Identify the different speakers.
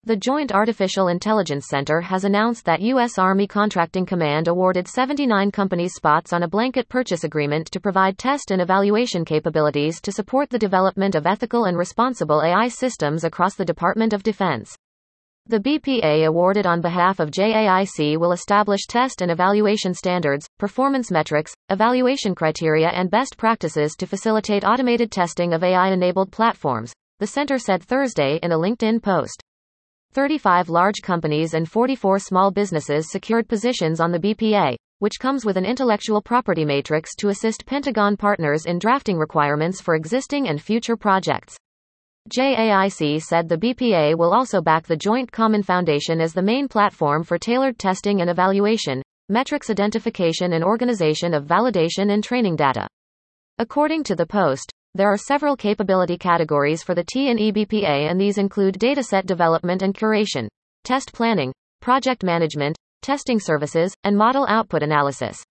Speaker 1: The Joint Artificial Intelligence Center has announced that U.S. Army Contracting Command awarded 79 companies spots on a blanket purchase agreement to provide test and evaluation capabilities to support the development of ethical and responsible AI systems across the Department of Defense. The BPA awarded on behalf of JAIC will establish test and evaluation standards, performance metrics, evaluation criteria and best practices to facilitate automated testing of AI-enabled platforms, the center said Thursday in a LinkedIn post. 35 large companies and 44 small businesses secured positions on the BPA, which comes with an intellectual property matrix to assist Pentagon partners in drafting requirements for existing and future projects. JAIC said the BPA will also back the Joint Common Foundation as the main platform for tailored testing and evaluation, metrics identification and organization of validation and training data. According to the Post, there are several capability categories for the T&E BPA, and these include dataset development and curation, test planning, project management, testing services, and model output analysis.